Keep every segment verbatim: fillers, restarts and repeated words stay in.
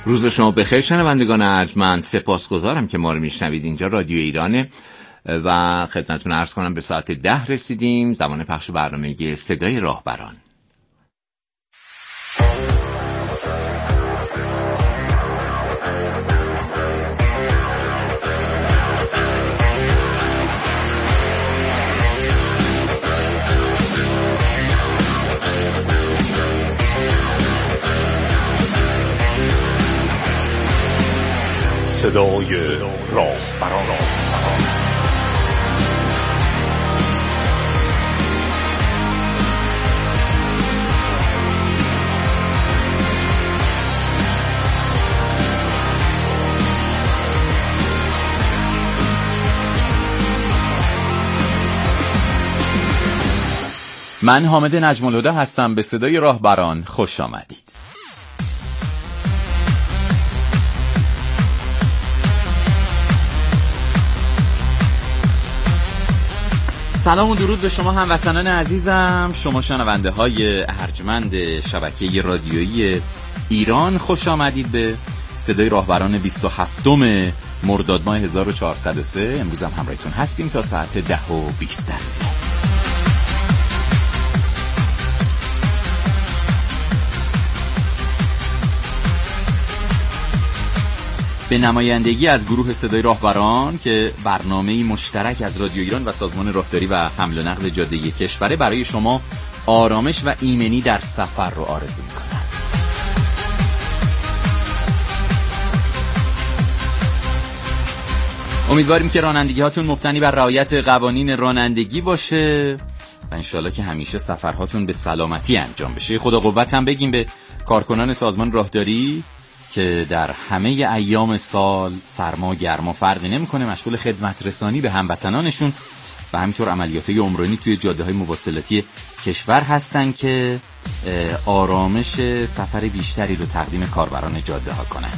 روز شما بخیر شنوندگان ارجمند، سپاسگزارم که ما رو میشنوید. اینجا رادیو ایرانه و خدمتتون عرض کنم به ساعت ده رسیدیم، زمان پخش برنامه صدای راهبران. صدای راهبران. من حامد نجم‌الهدی هستم. به صدای راهبران خوش آمدید. سلام و درود به شما هموطنان عزیزم، شما شنونده های ارجمند شبکه رادیویی ایران. خوش آمدید به صدای راهبران بیست و هفتم مرداد ماه هزار و چهارصد و سه. امروز هم همراهتون هستیم تا ساعت ده و بیست دقیقه. به نمایندگی از گروه صدای راهبران که برنامه‌ای مشترک از رادیو ایران و سازمان راهداری و حمل و نقل جاده کشور برای شما آرامش و ایمنی در سفر رو آرزو می‌کنم. امیدواریم که رانندگی هاتون مبتنی بر رعایت قوانین رانندگی باشه و انشالله که همیشه سفرهاتون به سلامتی انجام بشه. خدا قوت هم بگیم به کارکنان سازمان راهداری که در همه ایام سال سرما گرما فرقی نمیکنه مشغول خدمت رسانی به هموطنانشون و همینطور عملیات عمرانی توی جاده های مواصلاتی کشور هستن که آرامش سفر بیشتری رو تقدیم کاربران جاده ها کنن.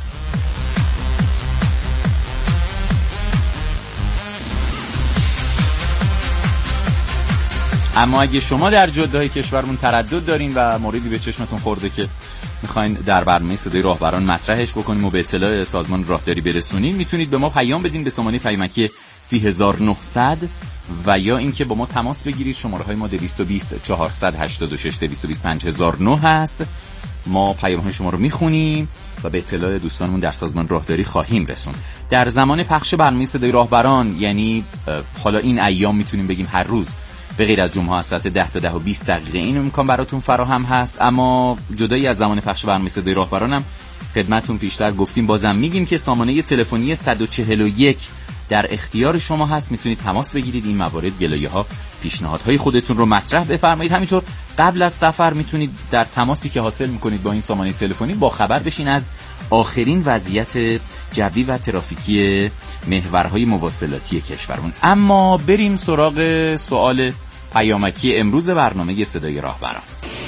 اما اگه شما در جاده های کشورمون تردد دارین و موردی به چشمتون خورده که میخواین در برنامه صدای راهبران مطرحش بکنیم و به اطلاع سازمان راهداری برسونین، میتونید به ما پیام بدین به شماره پیامکی سی هزار و نهصد و یا اینکه با ما تماس بگیرید. شماره های ما دویست و بیست چهارصد و هشتاد و شش دویست و بیست پنج هزار و نه هست. ما پیام های شما رو میخونیم و به اطلاع دوستانمون در سازمان راهداری خواهیم رسون. در زمان پخش برنامه صدای راهبران، یعنی حالا این ایام میتونیم بگیم هر روز به غیر از جمعه ها ساعت ده تا ده و بیست دقیقه این امکان براتون فراهم هست. اما جدایی از زمان پخش برنامه صدای راهبرانم خدمتتون پیشتر گفتیم، بازم میگیم که سامانه تلفنی صد و چهل و یک در اختیار شما هست. میتونید تماس بگیرید، این موارد گلایه ها پیشنهادهای خودتون رو مطرح بفرمایید. همینطور قبل از سفر میتونید در تماسی که حاصل میکنید با این سامانه تلفنی با خبر بشین از آخرین وضعیت جوی و ترافیکی محورهای مواصلاتی کشورمون. اما بریم سراغ سوال پیامکی امروز برنامه صدای راهبران.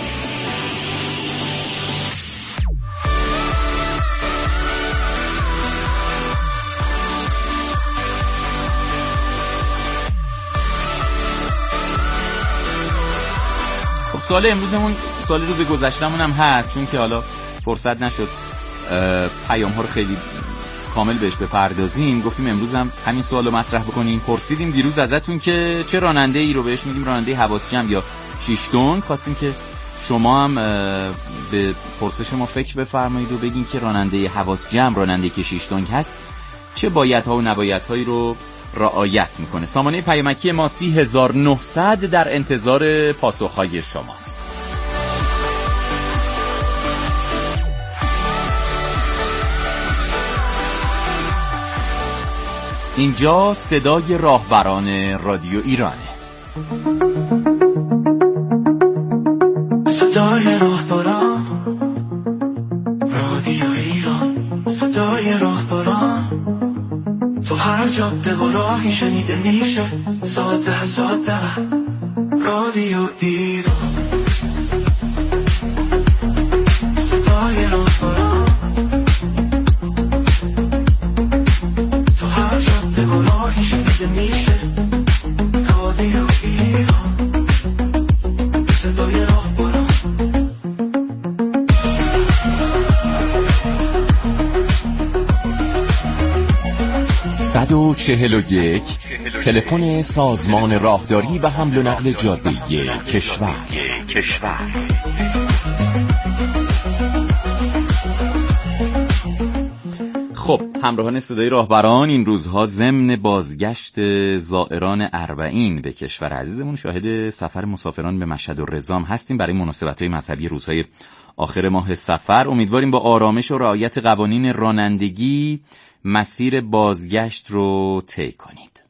خب سوال امروزمون سوال روز گذشتمون هم هست، چون که حالا فرصت نشد پیام ها رو خیلی کامل بهش بپردازیم. گفتیم امروز هم همین سوال رو مطرح بکنیم. پرسیدیم دیروز ازتون که چه راننده ای رو بهش میگیم راننده حواس جمع یا شیش تن. خواستیم که شما هم به پرسش ما فکر بفرمایید و بگین که راننده حواس جمع، راننده که شیش تن هست، چه بایدها و نبایدهایی رو رعایت میکنه. سامانه پیامکی ما سی هزار و نهصد در انتظار پاسخهای شماست. اینجا صدای راهبران رادیو ایرانه. صدای راهبران رادیو ایران، صدای راهبران تو هر جاده و راهی شنیده میشه. ساده ساده رادیو ایران، صدای راهبران تو هر جاده و راهی شنیده میشه. رادیو ایران، صدای راهبران. صد و چهل و یک تلفن سازمان راهداری و حمل و نقل جاده‌ای کشور. خب همراهان صدای راهبران، این روزها ضمن بازگشت زائران اربعین به کشور عزیزمون شاهد سفر مسافران به مشهد و رزام هستیم برای مناسبت‌های مذهبی روزهای آخر ماه صفر. امیدواریم با آرامش و رعایت قوانین رانندگی مسیر بازگشت رو طی کنید.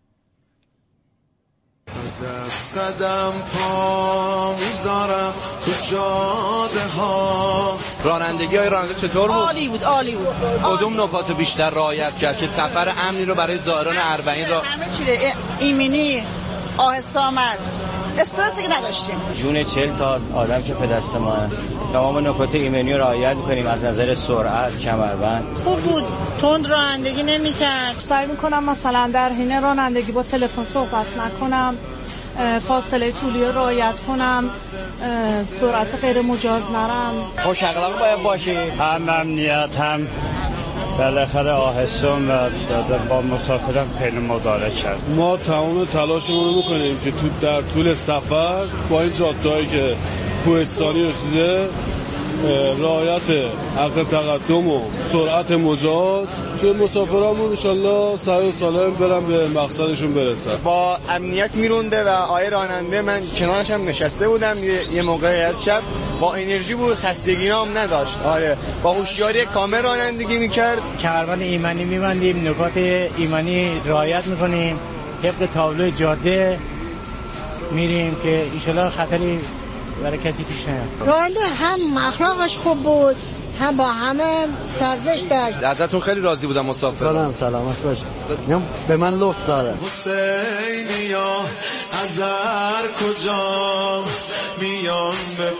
قدم قدم پا میذارم تو جاده ها. رانندگی های راننده چطور بود؟ عالی بود عالی بود. کدوم نکات رو بیشتر رعایت کرد که سفر امنی رو برای زائران اربعین را همه چیه ایمنی آهسته آمد، استرسی که نداشتیم. جون چهل تا آدم که پدست ما تمام نکات ایمنی رو رعایت می‌کنیم از نظر سرعت، کمربند. خوب بود، تند رانندگی نمی‌کرد. سعی می‌کنم مثلا در حین رانندگی با تلفن صحبت نکنم، فاصله طولی رو رعایت کنم، سرعت غیر مجاز نرم. خوش اخلاق باید باشی، هم امنیت هم بالاخره آهستم و با مسافران خیلی مدارا کرد. ما تمام تلاشمون رو میکنیم که تو در طول سفر با این جاده‌هایی که کوهستانی و چیزه رعایت حق تقدم و سرعت مجاز که مسافرامون انشالله صحیح و سالم برن به مقصدشون برسن. با امنیت میرونده و آقای راننده من کنارش هم نشسته بودم یه موقعی از شب با انرژی بود، خستگی هم نداشت. آره با هوشیاری کامل رانندگی میکرد. کمربند ایمنی میبندیم، نکات ایمنی رعایت میکنیم، طبق تابلو جاده میریم که انشالله خطری برای کسی پیش نیاد. راننده هم اخلاقش خوب بود، هم با همه سازش داشت. ازتون خیلی راضی بودم مسافر. سلام سلامت باش. به من لطف داره. حسینیا هزار کجا میان به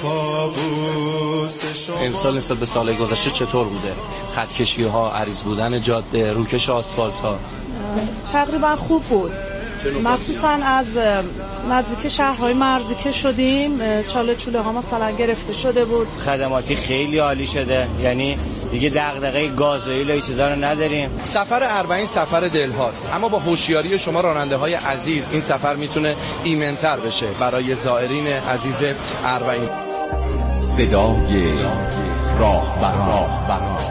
پابوس شما. امسال نسبت به سال گذشته چطور بوده؟ خطکشی ها، عریض بودن جاده، روکش آسفالت ها؟ تقریبا خوب بود. مخصوصا از نزدیک شهرهای مرزی که شدیم چاله چوله ها مثلا گرفته شده بود. خدماتی خیلی عالی شده، یعنی دیگه دغدغه گازوئیل و این چیزا رو نداریم. سفر اربعین سفر دل هاست، اما با هوشیاری شما راننده های عزیز این سفر میتونه ایمن‌تر بشه برای زائرین عزیز اربعین. صدای راهبران.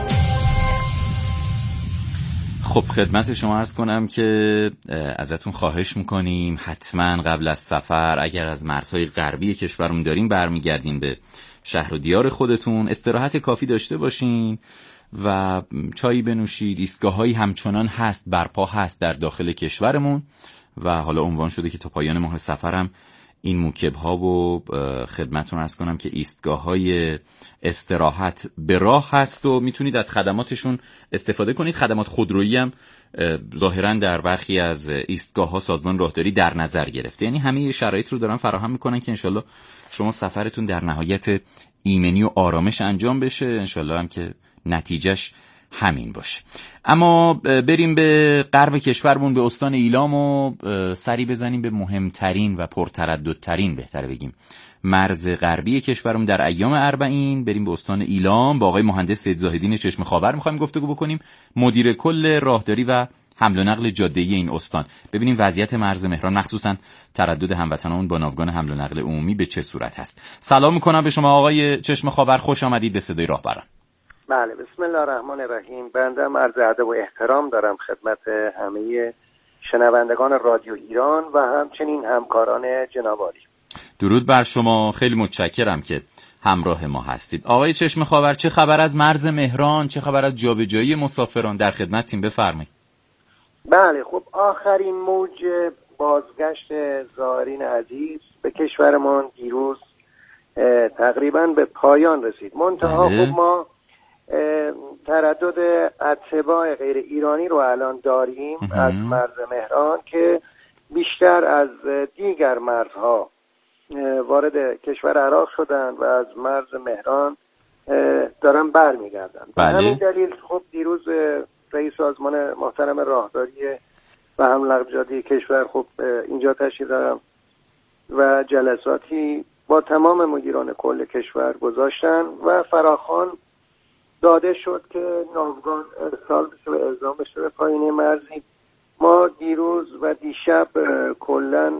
خب خدمت شما عرض کنم که ازتون خواهش میکنیم حتما قبل از سفر اگر از مرزهای غربی کشورمون دارین برمیگردین به شهر و دیار خودتون، استراحت کافی داشته باشین و چایی بنوشید. ایستگاه‌هایی همچنان هست، برپا هست در داخل کشورمون و حالا عنوان شده که تا پایان ماه سفرم این موکب‌ها و خدمتتون عرض کنم که ایستگاه‌های استراحت به راه هست و میتونید از خدماتشون استفاده کنید. خدمات خودرویی هم ظاهراً در برخی از ایستگاه‌ها سازمان راهداری در نظر گرفته، یعنی همه شرایط رو دارن فراهم میکنن که انشالله شما سفرتون در نهایت ایمنی و آرامش انجام بشه، انشالله هم که نتیجهش همین باشه. اما بریم به غرب کشورمون، به استان ایلام و سری بزنیم به مهمترین و پرترددترین بهتره بگیم مرز غربی کشورمون در ایام اربعین. بریم به استان ایلام با آقای مهندس سید زاهدین چشم خاور میخوایم گفتگو بکنیم، مدیر کل راهداری و حمل و نقل جاده‌ای این استان. ببینیم وضعیت مرز مهران مخصوصا تردد هموطنان با ناوگان حمل و نقل عمومی به چه صورت هست. سلام میکنم به شما آقای چشم خاور، خوش آمدید به صدای راهبران. بله، بسم الله الرحمن الرحیم. بنده عرض ادب و احترام دارم خدمت همه شنوندگان رادیو ایران و همچنین همکاران جناب عالی. درود بر شما، خیلی متشکرم که همراه ما هستید. آقای چشم خاور، چه خبر از مرز مهران، چه خبر از جابجایی مسافران؟ در خدمتیم، بفرمایید. بله، خب آخرین موج بازگشت زائرین عزیز به کشورمان دیروز تقریبا به پایان رسید. منتها خب ما تردد اتباع غیر ایرانی رو الان داریم از مرز مهران که بیشتر از دیگر مرزها وارد کشور عراق شدن و از مرز مهران دارن برمیگردن. به همین دلیل خب دیروز رئیس سازمان محترم راهداری و حمل و نقل جاده‌ای کشور خب اینجا تشریف دارم و جلساتی با تمام مدیران کل کشور گذاشتن و فراخوان داده شد که ناوگان ارسال بشه و اعزام بشه به پایینه مرزی. ما دیروز و دیشب کلا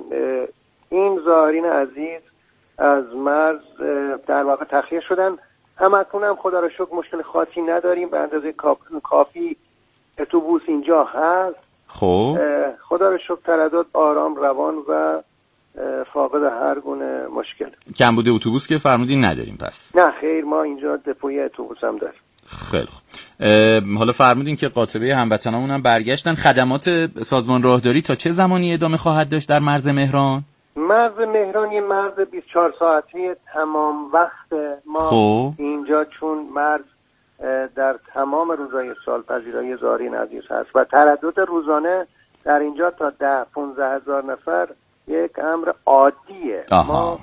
این ظاهرین عزیز از مرز در واقع تخلیه شدن. همکنون هم خدا را شکر مشکل خاصی نداریم، به اندازه کافی اتوبوس اینجا هست. خب خدا را شکر تردد آرام روان و فاقد هر گونه مشکل. کمبود اتوبوس که فرمودین نداریم پس؟ نه خیر، ما اینجا دپوی اتوبوس هم داریم. خیلی خوب. حالا فرمودین که قاطبه هموطنامون هم برگشتن. خدمات سازمان راهداری تا چه زمانی ادامه خواهد داشت در مرز مهران؟ مرز مهران یه مرز بیست و چهار ساعتی تمام وقت. ما خب. اینجا چون مرز در تمام روزهای سال پذیرای ظاهرین عزیز هست و تردد روزانه در اینجا تا ده پونزده هزار نفر یک امر عادیه. آها. ما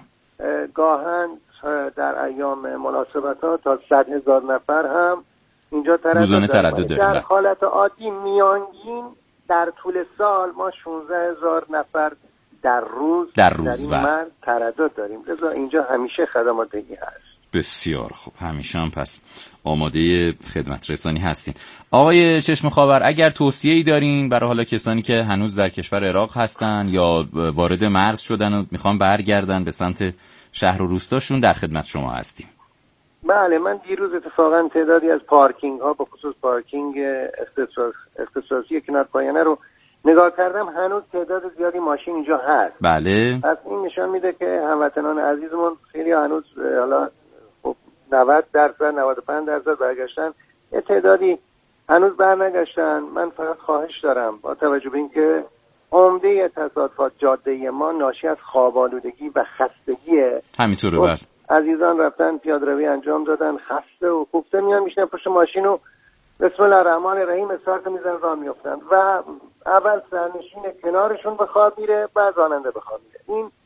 گاهن در ایام مناسبت ها تا صد هزار نفر هم اینجا تردد روزانه تردد داریم. در حالت عادی میانگین در طول سال ما شانزده هزار نفر در روز در روز در این مرز تردد داریم. لذا اینجا همیشه خدمات دیگه هست. بسیار خوب، همیشه هم پس آماده خدمت رسانی هستین. آقای چشم خاور، اگر توصیه‌ای دارین برای حالا کسانی که هنوز در کشور عراق هستن یا وارد مرز شدن و میخوان برگردن به سمت شهر و روستاشون، در خدمت شما هستیم. بله، من دیروز اتفاقا تعدادی از پارکینگ ها به خصوص پارکینگ اختصاص اختصاصی کنار پایانه رو نگاه کردم. هنوز تعداد زیادی ماشین اینجا هست. بله. پس این نشان میده که هموطنان عزیزمون خیلی هنوز حالا خب نود درصد نود و پنج درصد برگشتن، یه تعدادی هنوز برنگشتن. من فقط خواهش دارم با توجه به اینکه عمده تصادفات جاده ما ناشی از خواب‌آلودگی و خستگیه. همینطوره. بر عزیزان رفتن پیاده‌روی انجام دادن، خسته و کوفته میان میشنن پشت ماشین و بسم الله الرحمن الرحیم استارت میزنن راه میافتن و اول سرنشین کنارشون به خواب میره، بعد راننده به خواب میره. این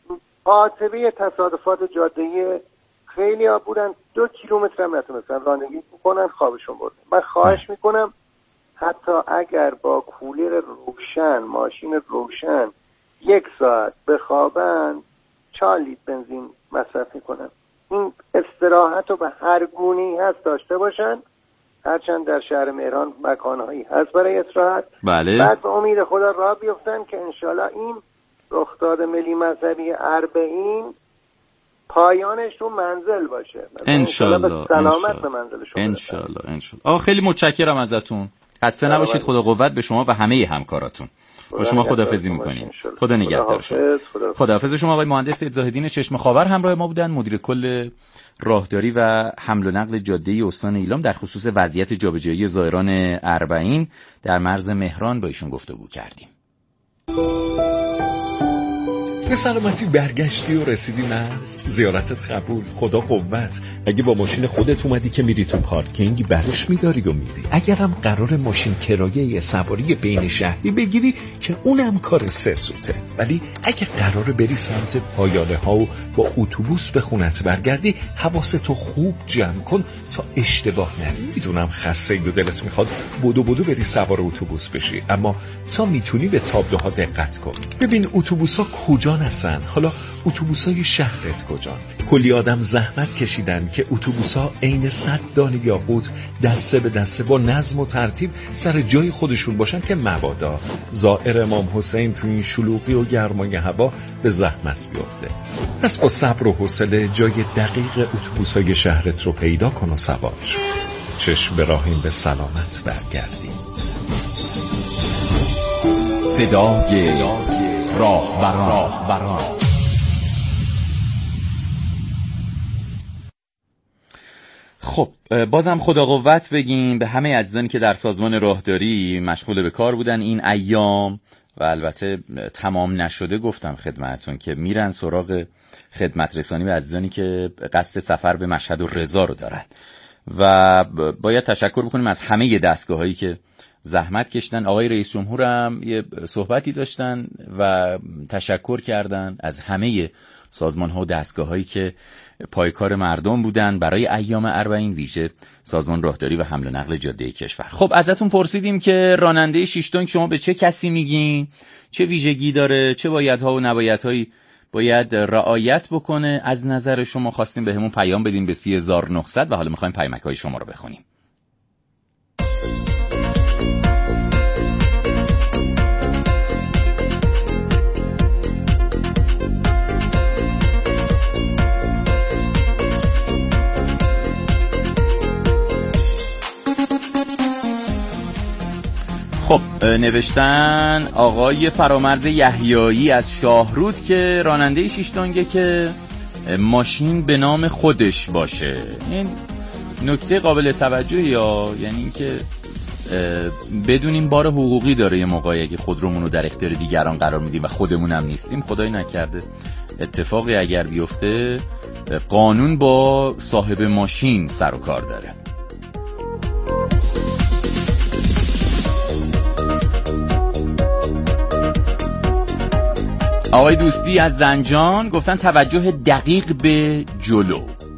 قاطبه تصادفات جاده‌ای خیلی ها بودن دو کیلومتر هم نتونستن رانندگی کنن، خوابشون برده. من خواهش میکنم حتی اگر با کولر روشن ماشین روشن یک ساعت بخوابن چهار لیتر بنزین مصرف میکنن. این استراحت رو به هر گونه‌ای هست داشته باشن، هرچند در شهر مهران مکانهایی هست برای استراحت. بله. بعد به امید خدا راه بیفتن که انشالله این رخداد ملی مذهبی اربعین پایانش تو منزل باشه. انشالله. سلامت به منزل شما. انشالله. انشالله. آقا خیلی متشکرم ازتون. خسته نباشید. خدا قوت به شما و همه همکاراتون. با شما خداحافظی می‌کنیم. خدا نگهدار شما. خداحافظ شما. آقای مهندس زاهدین چشم خاور همراه ما بودن، مدیر کل راهداری و حمل و نقل جاده استان ایلام، در خصوص وضعیت جابجایی زائران اربعین در مرز مهران با ایشون گفتگو کردیم. به سلامتی برگشتی و رسیدی مرز، زیارتت قبول، خدا قوت. اگه با ماشین خودت اومدی که میری تو پارکینگ برش میداری و میری. اگرم قرار ماشین کرایه سواری بین شهری بگیری که اونم کار سه سوته. ولی اگه قرار بری سمت پایانه ها و با اتوبوس به خونت برگردی، حواستو خوب جمع کن تا اشتباه نری. میدونم خسته ای و دلت میخواد بدو بدو بری سوار اتوبوس بشی، اما تا میتونی به تابلوها دقت کن. ببین اتوبوسا کجا هستن، حالا اتوبوسای شهرت کجان. کلی آدم زحمت کشیدن که اتوبوسا عین صد دانه یاقوت دسته به دسته با نظم و ترتیب سر جای خودشون باشن که مبادا زائر امام حسین تو این شلوغی و گرمای هوا به زحمت بیفته. پس با صبر و حوصله جای دقیق اتوبوسای شهرت رو پیدا کن و سوار شو. چشم به راهیم به سلامت برگردیم. صدای راهبران. خب بازم خدا قوت بگیم به همه عزیزانی که در سازمان راهداری مشغول به کار بودن این ایام و البته تمام نشده. گفتم خدمتتون که میرن سراغ خدمت رسانی به عزیزانی که قصد سفر به مشهد و رضا رو دارن و باید تشکر بکنیم از همه دستگاهایی که زحمت کشیدن. آقای رئیس جمهور هم یه صحبتی داشتن و تشکر کردن از همه سازمان‌ها و دستگاه‌هایی که پایکار مردم بودن برای ایام اربعین، ویژه سازمان راهداری و حمل و نقل جاده کشور. خب ازتون پرسیدیم که راننده شش تن شما به چه کسی میگین؟ چه ویژگی داره؟ چه بایدها و نبایدهایی باید رعایت بکنه؟ از نظر شما خواستیم بهمون پیام بدین به سی هزار و نهصد و حالا می‌خوایم پیامک‌های شما رو بخونیم. نوشتن آقای فرامرز یحیایی از شاهرود که راننده شش تنگه که ماشین به نام خودش باشه. این نکته قابل توجهی یا یعنی اینکه بدونیم بار حقوقی داره یه موقعی اگه خودرومون رو در اختیار دیگران قرار میدیم و خودمون هم نیستیم، خدای نکرده اتفاقی اگر بیفته قانون با صاحب ماشین سر و کار داره. آقای دوستی از زنجان گفتن توجه دقیق به جلو.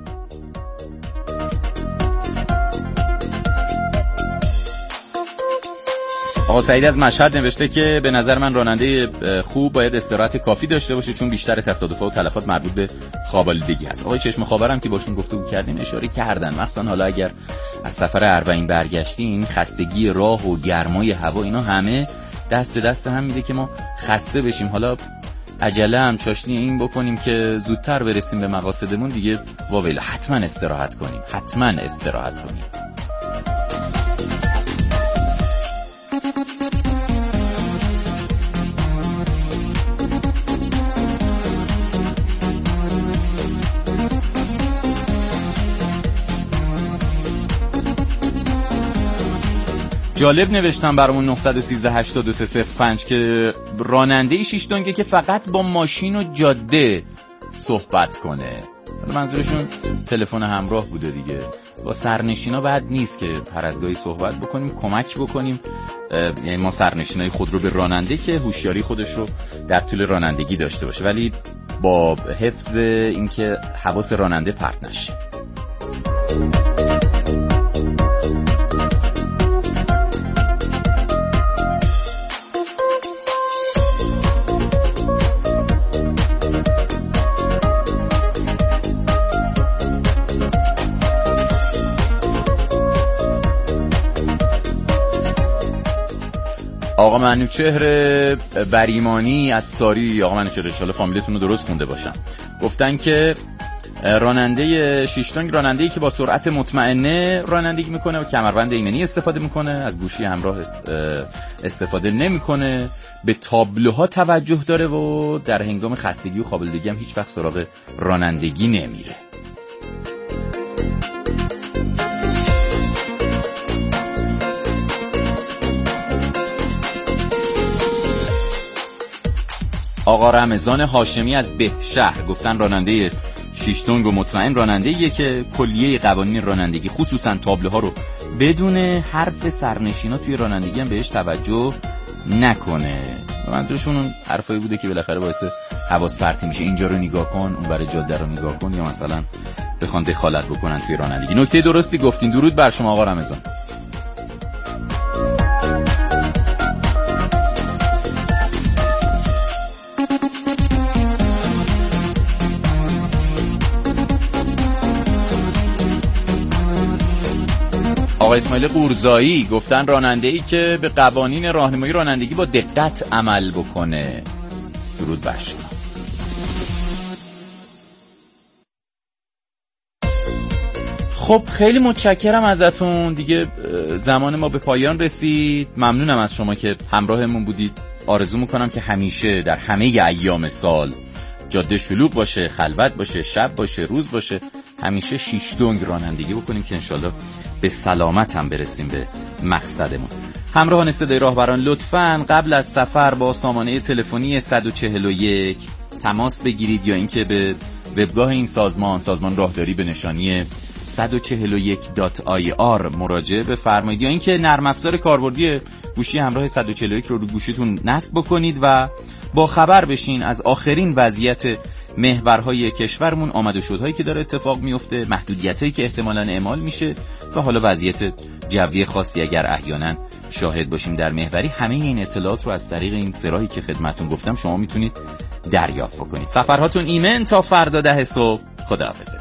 آقا سعید از مشهد نوشته که به نظر من راننده خوب باید استراحت کافی داشته باشه چون بیشتر تصادفات و تلفات مربوط به خواب آلودگی هست. آقای چشم خوابرم که باشون گفتگو کردیم اشاره کردن مثلا حالا اگر از سفر اربعین برگشتین خستگی راه و گرمای هوا اینا همه دست به دست هم میده که ما خسته بشیم. حالا عجله هم چاشنی این بکنیم که زودتر برسیم به مقاصدمون دیگه واویلا حتما استراحت کنیم حتما استراحت کنیم. جالب نوشتم برامون نه یک سه هشت دو سه صفر پنج که راننده شش تنگه که فقط با ماشین و جاده صحبت کنه. منظورشون تلفن همراه بوده دیگه. با سرنشینا بعد نیست که هر از گاهی صحبت بکنیم کمک بکنیم، یعنی ما سرنشینای خود رو به راننده که هوشیاری خودش رو در طول رانندگی داشته باشه ولی با حفظ اینکه حواس راننده پرت نشه. آقا منوچهر بریمانی از ساری، آقا منوچهر انشالله فامیلتون رو درست خونده باشم، گفتن که راننده شش تنگ راننده‌ای که با سرعت مطمئنه رانندگی میکنه و کمربند ایمنی استفاده میکنه، از گوشی همراه استفاده نمیکنه، به تابلوها توجه داره و در هنگام خستگی و خواب آلودگی هم هیچ وقت سراغ رانندگی نمیره. آقا رمضان هاشمی از بهشهر گفتن راننده شش تنگ و مطمئن راننده‌ایه که کلیه قوانین رانندگی خصوصا تابلوها رو بدون حرف سرنشینا توی رانندگی هم بهش توجه نکنه. منظورشون اون حرفایی بوده که بالاخره باعث حواس پرتی میشه، اینجا رو نگاه کن اون برای جاده رو نگاه کن یا مثلا بخوان دخالت بکنن توی رانندگی. نکته درستی گفتین. درود بر شما آقا رمضان. آقا اسماعیل قورزایی گفتن راننده‌ای که به قوانین راهنمایی رانندگی با دقت عمل بکنه. درود بر شما. خب خیلی متشکرم ازتون دیگه، زمان ما به پایان رسید. ممنونم از شما که همراهمون بودید. آرزو میکنم که همیشه در همه ایام سال جاده شلوغ باشه، خلوت باشه، شب باشه، روز باشه، همیشه شش تنگ رانندگی بکنیم که انشالله به سلامت هم برسیم به مقصدمون. همراهان صدای راهبران لطفاً قبل از سفر با سامانه تلفنی صد و چهل و یک تماس بگیرید یا اینکه به وبگاه این سازمان سازمان راهداری به نشانی صد و چهل و یک دات آی آر مراجعه بفرمایید یا اینکه نرم افزار کاربردی گوشی همراه صد و چهل و یک رو رو گوشیتون نصب بکنید و با خبر بشین از آخرین وضعیت محورهای کشورمون، آمد و شدهایی که داره اتفاق میفته، محدودیتایی که احتمالاً اعمال میشه و حالا وضعیت جوی خاصی اگر احیانا شاهد باشیم در محوری. همه این اطلاعات رو از طریق این سراحی که خدمتتون گفتم شما میتونید دریافت کنید. سفرهاتون ایمن تا فردا ده صبح. خداحافظتون.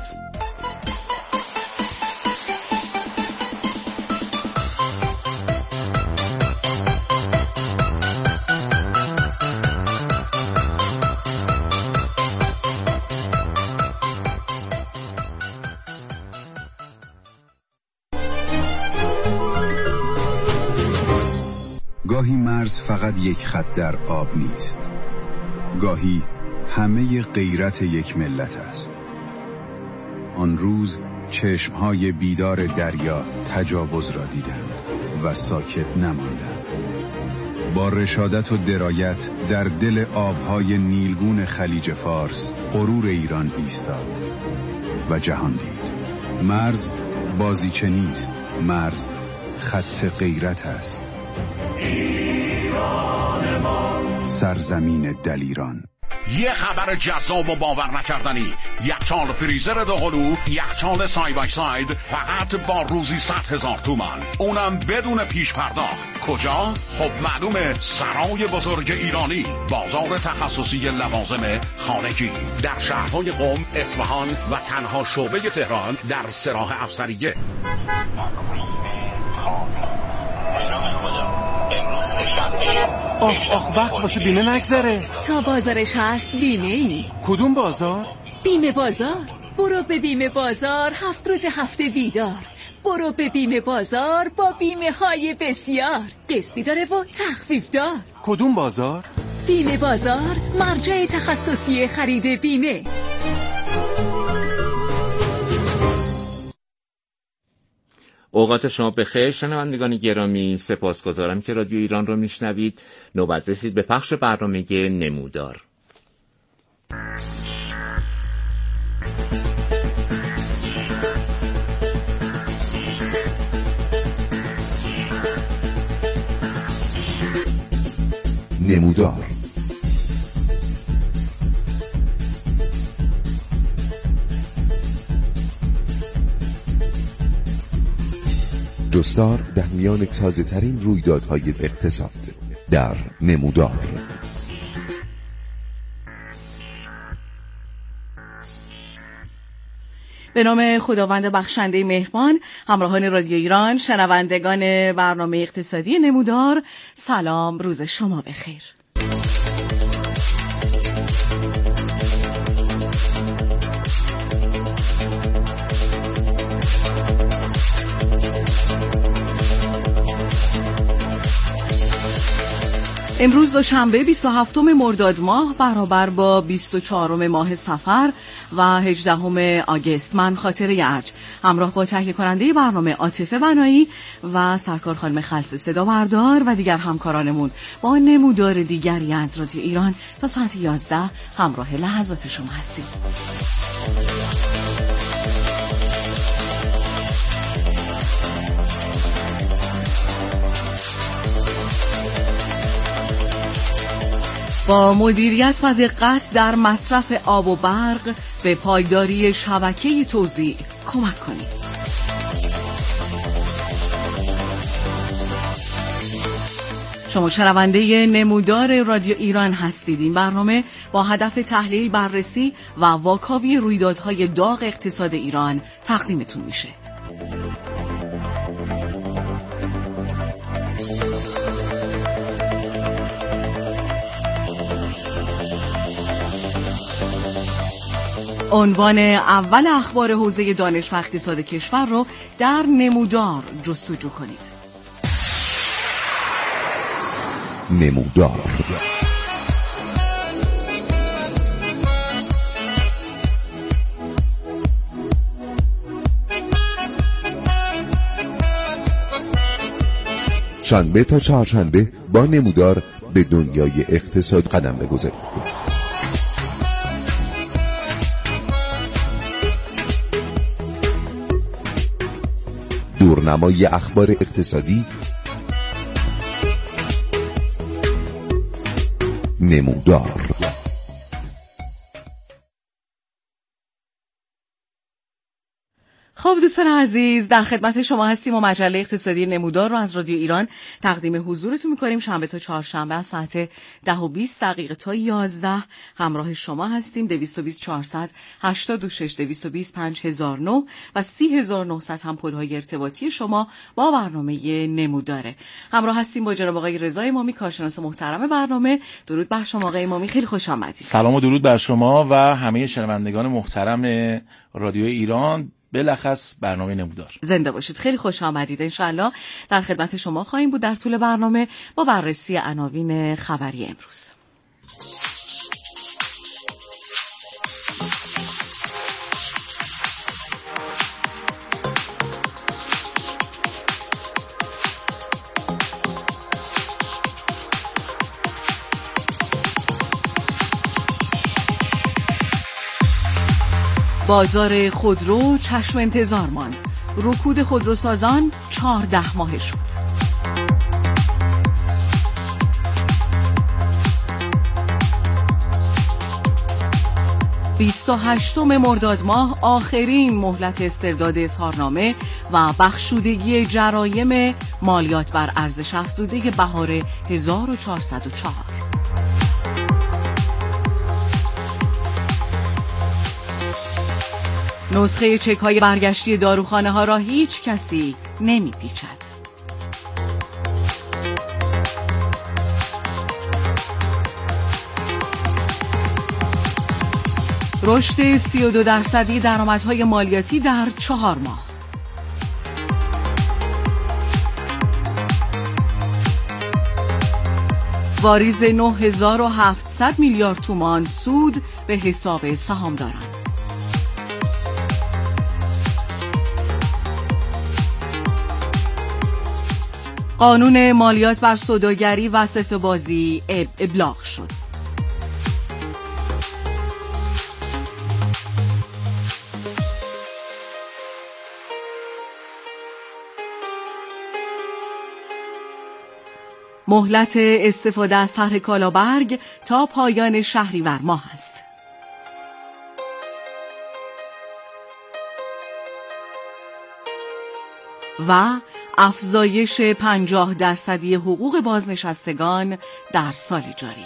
گاهی مرد مرز فقط یک خط در آب نیست. گاهی همه غیرت یک ملت است. آن روز چشمهای بیدار دریا تجاوز را دیدند و ساکت نماندند. با رشادت و درایت در دل آبهای نیلگون خلیج فارس غرور ایران ایستاد و جهان دید. مرز بازیچه نیست، مرز خط غیرت است. ایران ما، سرزمین دلیران. یه خبر جذاب و باور نکردنی. یخچال فریزر دوقلو، یخچال سای بای ساید، فقط با روزی صد هزار تومان، اونم بدون پیش پرداخت. کجا؟ خب معلومه، سرای بزرگ ایرانی، بازار تخصصی لوازم خانگی در شهرهای قم، اصفهان و تنها شعبه تهران در سراح افسریه. آخ آخ وقت واسه بیمه نگذره. تا بازارش هست بیمه ای. کدوم بازار؟ بیمه بازار. برو به بیمه بازار، هفت روز هفته بیدار. برو به بیمه بازار با بیمه های بسیار، قسطی داره و تخفیف دار. کدوم بازار؟ بیمه بازار، مرجع تخصصی خرید بیمه. اوقات شما بخیر شنوندگان گرامی، سپاسگزارم که رادیو ایران رو میشنوید. نوبت رسید به پخش برنامه نمودار. نمودار جستار در میان تازه ترین رویدادهای اقتصاد در نمودار. به نام خداوند بخشنده مهربان، همراهان رادیو ایران، شنوندگان برنامه اقتصادی نمودار، سلام، روز شما بخیر. امروز دوشنبه بیست و هفتم مرداد ماه برابر با بیست و چهارم ماه صفر و هجدهم آگوست. من خاطره ارج همراه با تهیه کننده برنامه عاطفه بنایی و سرکار خانم خلص صدا بردار و دیگر همکارانمون با نمودار دیگری از رادیو ایران تا ساعت یازده همراه لحظات شما هستیم. با مدیریت و دقت در مصرف آب و برق به پایداری شبکه توزیع کمک کنید. شما شنونده نمودار رادیو ایران هستید. این برنامه با هدف تحلیل، بررسی و واکاوی رویدادهای داغ اقتصاد ایران تقدیمتون میشه. عنوان اول اخبار حوزه دانش و اقتصاد کشور رو در نمودار جستجو کنید. نمودار شنبه تا چهارشنبه با نمودار به دنیای اقتصاد قدم بگذارید. دورنمای اخبار اقتصادی، نمودار. خب دوستان عزیز، در خدمت شما هستیم و مجله اقتصادی نمودار رو از رادیو ایران تقدیم حضورتون می‌کنیم. شنبه تا چهارشنبه از ساعت ده و بیست دقیقه تا یازده همراه شما هستیم. دویست و بیست چهارصد هشتاد و شش دویست و بیست پنج هزار و نه و سی هزار و نهصد هم پل‌های ارتباطی شما با برنامه نموداره. همراه هستیم با جناب آقای رضا امامی، کارشناس محترم برنامه. درود بر شما آقای امامی، خیلی خوش آمدید. سلام و درود بر شما و همه شنوندگان محترم رادیو ایران. بلخص برنامه نمودار. زنده باشید، خیلی خوش آمدید. انشالله در خدمت شما خواهیم بود در طول برنامه با بررسی عناوین خبری امروز. بازار خودرو چشم انتظار ماند. رکود خودروسازان چهارده ماهه شد. بیست و هشتم مرداد ماه آخرین مهلت استرداد اظهارنامه و بخشودگی جرایم مالیات بر ارزش افزوده بهار هزار و چهارصد و چهار. نسخه چک های برگشتی داروخانه ها را هیچ کسی نمی پیچد. رشد سی و دو درصدی درآمدهای مالیاتی در چهار ماه. واریز نه هزار و هفتصد میلیارد تومان سود به حساب سهامداران. قانون مالیات بر سوداگری و سفت بازی ابلاغ شد. مهلت استفاده از طرح کالابرگ تا پایان شهریور ماه است. و افزایش پنجاه درصدی حقوق بازنشستگان در سال جاری.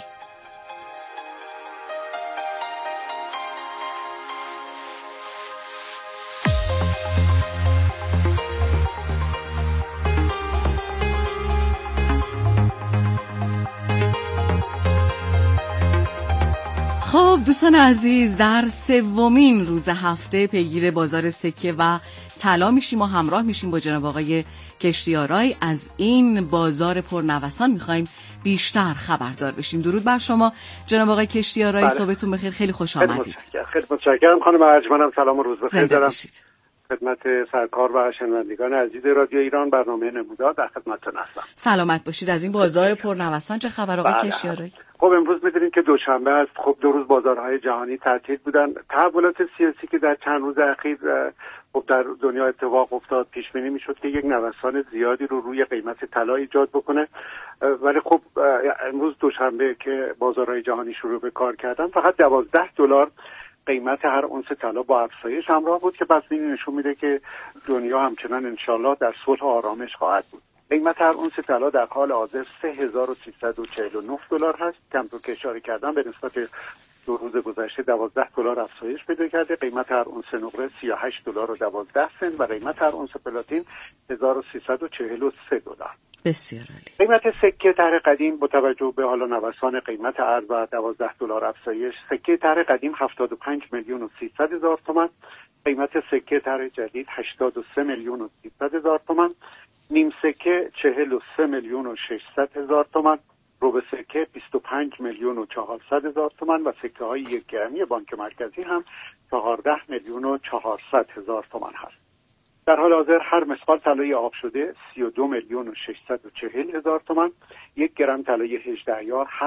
خب دوستان عزیز، در سومین روز هفته پیگیر بازار سکه و طلا میشیم و همراه میشیم با جناب آقای کشتیارای. از این بازار پرنوسان میخوایم بیشتر خبردار بشیم. درود بر شما جناب آقای کشتیارای. بله. صبحتون بخیر، خیلی خوش آمدید. خیلی متشکرم خانم ارجمندم. سلام و روز بخیر دارم خدمت سرکار و شنوندگان عزیز رادیو ایران. برنامه نمودار در خدمتتون هستم. سلامت باشید. از این بازار پرنوسان چه خبر آقای بله. کشتیارای؟ خب امروز می‌دونیم که دوشنبه است. خب دو روز بازارهای جهانی تعطیل بودن. تحولات سیاسی که در چند روز اخیر خب در دنیا اتفاق افتاد پیش بینی می‌شد که یک نوسان زیادی رو روی قیمت طلا ایجاد بکنه، ولی خب امروز دوشنبه که بازارهای جهانی شروع به کار کردن فقط دوازده دلار قیمت هر اونس طلا با افزایش همراه بود که بازبینی نشون میده که دنیا همچنان انشالله در صلح و آرامش خواهد بود. قیمت هر اونس طلا در حال حاضر سه هزار و سیصد و چهل و نه دلار هست. کمتر که اشاره کردم به نسبت دو روز گذشته دوازده دلار افزایش پیدا کرده. قیمت هر اونس نقره سی و هشت دلار و دوازده سنت و قیمت هر اونس پلاتین هزار و سیصد و چهل و سه دلار. بسیار عالی. قیمت سکه طرح قدیم با توجه به حالا نوسان قیمت ارز و دوازده دلار افزایش، سکه طرح قدیم هفتاد و پنج میلیون و سیصد هزار تومان، قیمت سکه طرح جدید هشتاد و سه میلیون و سیصد هزار تومان، نیم سکه چهل و سه میلیون و ششصد هزار تومان، ربع سکه بیست و پنج میلیون و چهارصد هزار تومان و سکه های یک گرمی بانک مرکزی هم چهارده میلیون و چهارصد هزار تومان هست. در حال حاضر هر مسقال طلای آب شده سی و دو میلیون و ششصد و چهل هزار تومان، یک گرم طلای هجده یار